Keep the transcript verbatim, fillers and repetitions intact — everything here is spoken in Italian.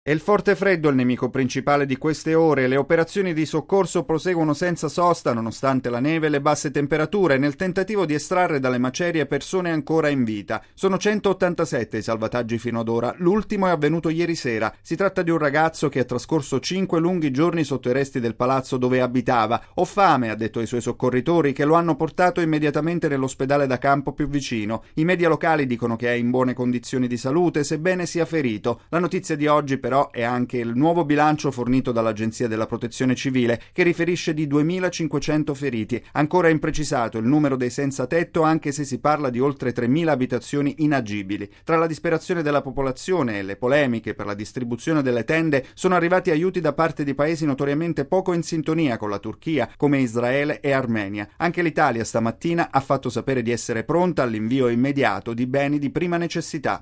È il forte freddo il nemico principale di queste ore. Le operazioni di soccorso proseguono senza sosta nonostante la neve e le basse temperature nel tentativo di estrarre dalle macerie persone ancora in vita. Sono centottantasette i salvataggi fino ad ora, l'ultimo è avvenuto ieri sera. Si tratta di un ragazzo che ha trascorso cinque lunghi giorni sotto i resti del palazzo dove abitava. Ho fame, ha detto ai suoi soccorritori, che lo hanno portato immediatamente nell'ospedale da campo più vicino. I media locali dicono che è in buone condizioni di salute, sebbene sia ferito. La notizia di oggi però però è anche il nuovo bilancio fornito dall'Agenzia della Protezione Civile, che riferisce di duemilacinquecento feriti. Ancora imprecisato il numero dei senza tetto, anche se si parla di oltre tremila abitazioni inagibili. Tra la disperazione della popolazione e le polemiche per la distribuzione delle tende sono arrivati aiuti da parte di paesi notoriamente poco in sintonia con la Turchia, come Israele e Armenia. Anche l'Italia stamattina ha fatto sapere di essere pronta all'invio immediato di beni di prima necessità.